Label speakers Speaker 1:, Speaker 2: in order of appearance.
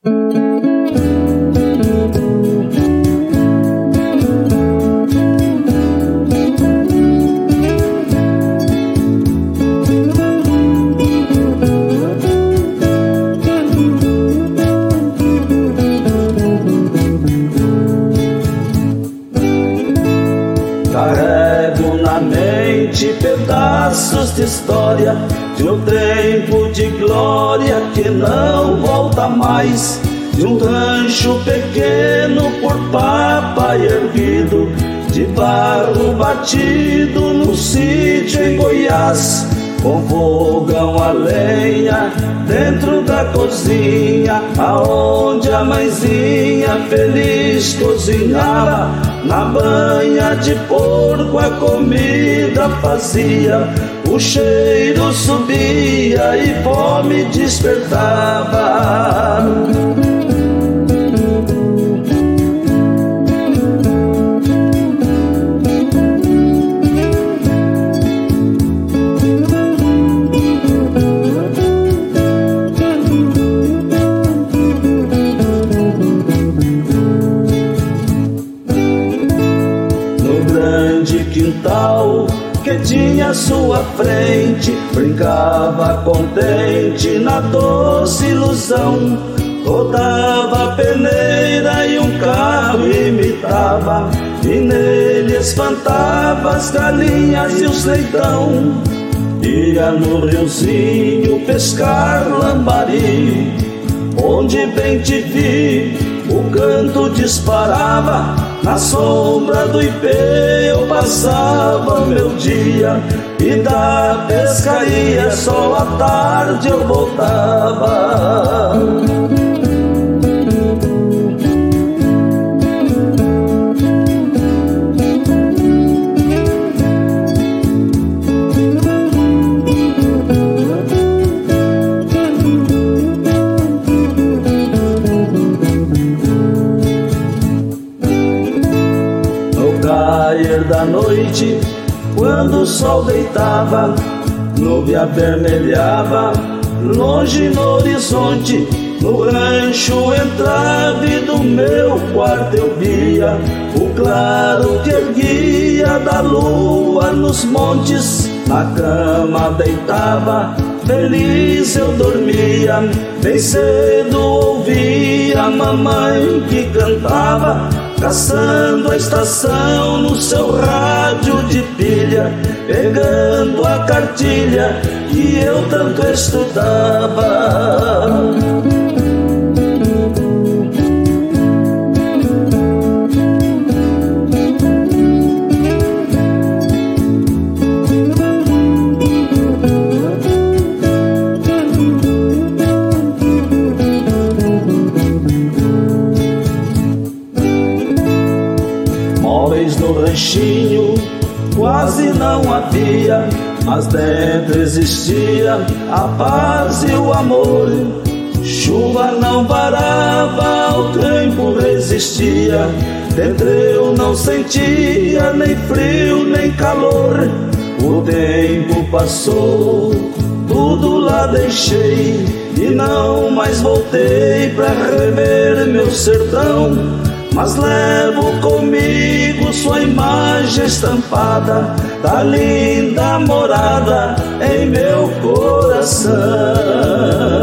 Speaker 1: Carrego na mente pedaços de história de um tempo de glória que não volta mais, de um rancho pequeno por papai erguido, de barro batido num sítio em Goiás, com fogão a lenha dentro da cozinha, aonde a mãezinha feliz cozinhava. Na banha de porco a comida fazia, o cheiro subia e fome despertava. Grande quintal que tinha à sua frente, brincava contente na doce ilusão. Rodava a peneira e um carro imitava, e nele espantava as galinhas e os leitão. Ia no riozinho pescar lambari, onde bem te vi o canto disparava. Na sombra do ipê eu passava meu dia, e da pescaria só à tarde eu voltava. Cair da noite, quando o sol deitava, nuvem avermelhava, longe no horizonte. No rancho entrava e do meu quarto eu via o claro que erguia da lua nos montes. Na cama deitava, feliz eu dormia, bem cedo ouvia a mamãe que cantava, caçando a estação no seu rádio de pilha, pegando a cartilha que eu tanto estudava. Móveis no ranchinho quase não havia, mas dentro existia a paz e o amor. Chuva não parava, o tempo resistia, dentro eu não sentia nem frio nem calor. O tempo passou, tudo lá deixei, e não mais voltei pra rever meu sertão. Mas levo comigo sua imagem estampada da linda morada em meu coração.